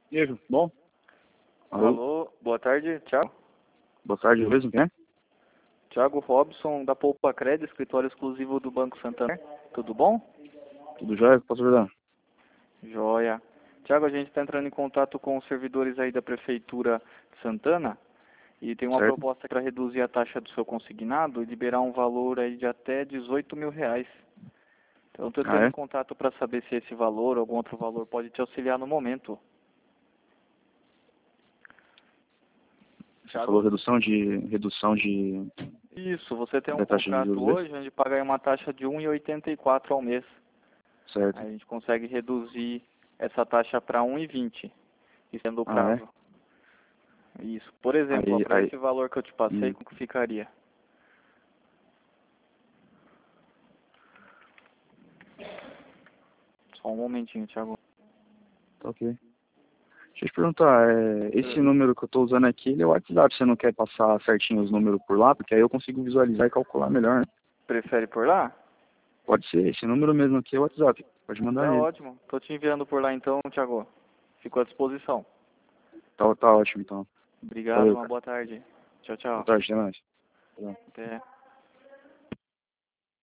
E aí, bom? Alô? Alô, boa tarde, Thiago. Boa tarde, mesmo, quem é? Thiago Robson, da Poupa Cred, escritório exclusivo do Banco Santander. Tudo bom? Tudo jóia? Posso ajudar? Joia. Thiago, a gente está entrando em contato com os servidores aí da Prefeitura de Santana e tem uma Certo? proposta para reduzir a taxa do seu consignado e liberar um valor aí de até R$ 18.000. Então, estou Ah, entrando em é? contato para saber se esse valor ou algum outro valor pode te auxiliar no momento. Você falou Thiago? redução de Isso, você tem um da taxa de contrato juros deles? hoje onde paga aí uma taxa de 1,84 ao mês. Certo. Aí a gente consegue reduzir essa taxa para 1,20 e sendo Ah, é? lucrável. Isso. Por exemplo, Aí, para aí, esse valor que eu te passei, hum, como que ficaria? Só um momentinho, Thiago. tá ok. Deixa eu te perguntar, esse número que eu tô usando aqui, ele é o WhatsApp, você não quer passar certinho os números por lá? Porque aí eu consigo visualizar e calcular melhor, né? Prefere por lá? Pode ser, esse número mesmo aqui é o WhatsApp, pode mandar Tá nele. ótimo. Tô te enviando por lá então, Thiago. Fico à disposição. Tá ótimo, então. Obrigado, Valeu, uma cara. boa tarde. Tchau, Boa tchau. tarde, até mais. Tá bom. Até.